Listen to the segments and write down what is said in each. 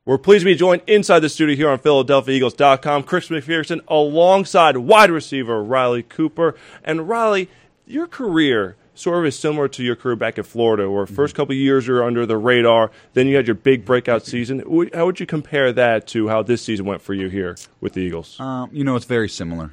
We're pleased to be joined inside the studio here on PhiladelphiaEagles.com. Chris McPherson alongside wide receiver Riley Cooper. And Riley, your career sort of is similar to your career back in Florida, where first couple of years you're under the radar, then you had your big breakout season. How would you compare that to how this season went for you here with the Eagles? It's very similar.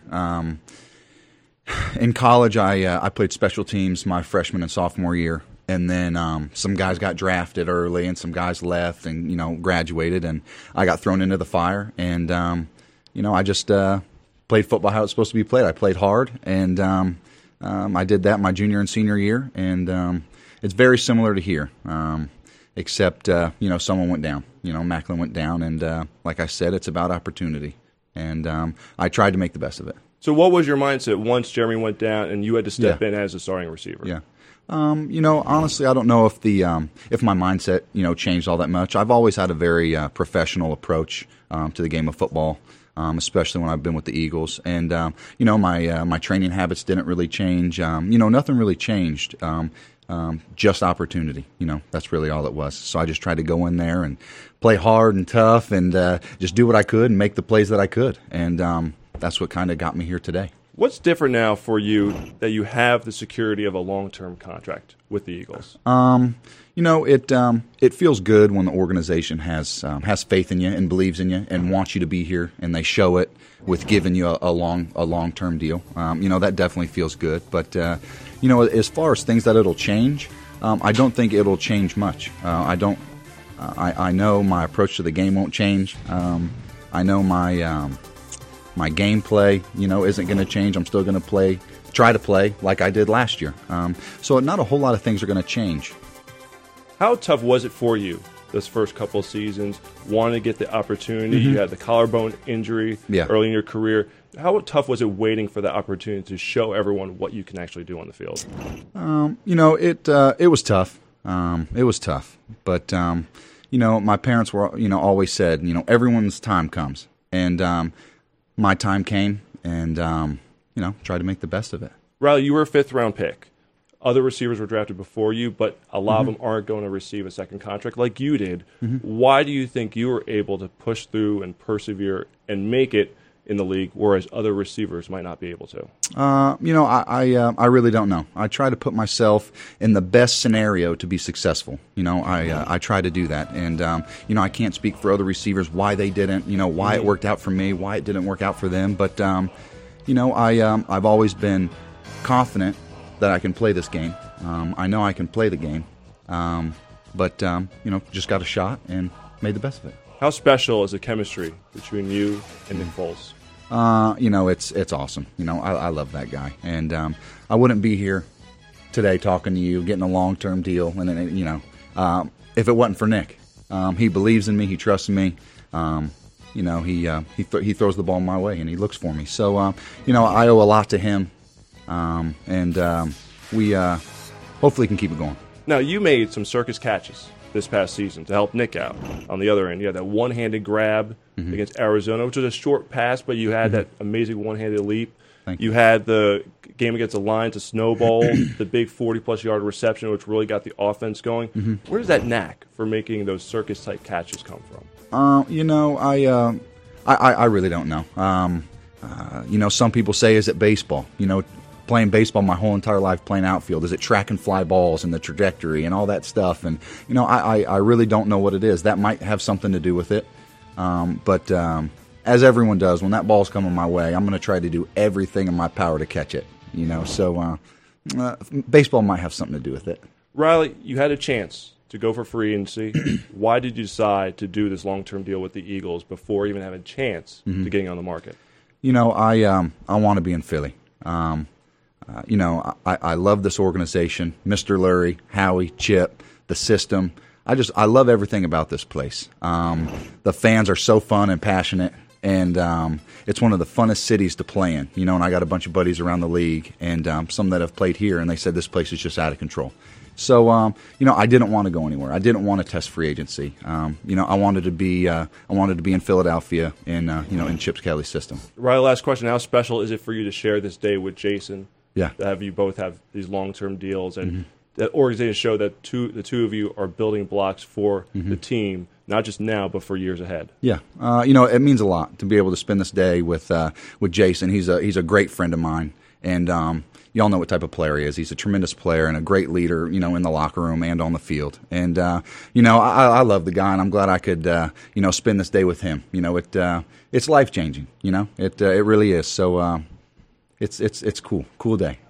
In college, I played special teams my freshman and sophomore year. And then some guys got drafted early and some guys left and, graduated. And I got thrown into the fire. And, I just played football how it's supposed to be played. I played hard. And I did that my junior and senior year. And it's very similar to here, except, someone went down. Macklin went down. And like I said, it's about opportunity. And I tried to make the best of it. So what was your mindset once Jeremy went down and you had to step in as a starting receiver? Yeah. Honestly, I don't know if if my mindset, changed all that much. I've always had a very professional approach to the game of football, especially when I've been with the Eagles. And my training habits didn't really change. Nothing really changed. Just opportunity. That's really all it was. So I just tried to go in there and play hard and tough and just do what I could and make the plays that I could. And that's what kind of got me here today. What's different now for you that you have the security of a long-term contract with the Eagles? It feels good when the organization has faith in you and believes in you and wants you to be here, and they show it with giving you a long-term deal. That definitely feels good. But as far as things that it'll change, I don't think it'll change much. I know my approach to the game won't change. I know my gameplay, isn't going to change. I'm still going to try to play like I did last year. So not a whole lot of things are going to change. How tough was it for you this first couple of seasons, wanting to get the opportunity? You had the collarbone injury early in your career. How tough was it waiting for the opportunity to show everyone what you can actually do on the field? It was tough. It was tough. But, my parents were, always said, everyone's time comes. And my time came, and tried to make the best of it. Riley, you were a fifth-round pick. Other receivers were drafted before you, but a lot of them aren't going to receive a second contract like you did. Why do you think you were able to push through and persevere and make it in the league, whereas other receivers might not be able to? I really don't know. I try to put myself in the best scenario to be successful. I try to do that, and I can't speak for other receivers why they didn't. Why it worked out for me, why it didn't work out for them. But I've always been confident that I can play this game. I know I can play the game, but just got a shot and made the best of it. How special is the chemistry between you and Nick Foles? It's awesome. I love that guy, and I wouldn't be here today talking to you, getting a long-term deal, and if it wasn't for Nick. He believes in me, he trusts me. He throws the ball my way, and he looks for me. So I owe a lot to him, and we hopefully can keep it going. Now, you made some circus catches this past season to help Nick out. On the other end, you had that one-handed grab against Arizona, which was a short pass, but you had that amazing one-handed leap. You had the game against the Lions to snowball, the big 40-plus yard reception, which really got the offense going. Where does that knack for making those circus-type catches come from? I really don't know. Some people say, is it baseball? Playing baseball my whole entire life, playing outfield. Is it track and fly balls and the trajectory and all that stuff? And, I really don't know what it is. That might have something to do with it. But as everyone does, when that ball's coming my way, I'm going to try to do everything in my power to catch it. So baseball might have something to do with it. Riley, you had a chance to go for free agency. Why did you decide to do this long-term deal with the Eagles before even having a chance to getting on the market? I want to be in Philly. I love this organization, Mr. Lurie, Howie, Chip, the system. I love everything about this place. The fans are so fun and passionate, and it's one of the funnest cities to play in. And I got a bunch of buddies around the league, and some that have played here, and they said this place is just out of control. So, I didn't want to go anywhere. I didn't want to test free agency. I wanted to be in Philadelphia in Chip Kelly's system. Riley, last question: how special is it for you to share this day with Jason? Yeah. To have you both have these long-term deals, and that organization showed that the two of you are building blocks for the team, not just now, but for years ahead. Yeah, it means a lot to be able to spend this day with Jason. He's a great friend of mine, and y'all know what type of player he is. He's a tremendous player and a great leader, in the locker room and on the field. And I love the guy, and I'm glad I could spend this day with him. It's life changing. It really is. So it's cool day.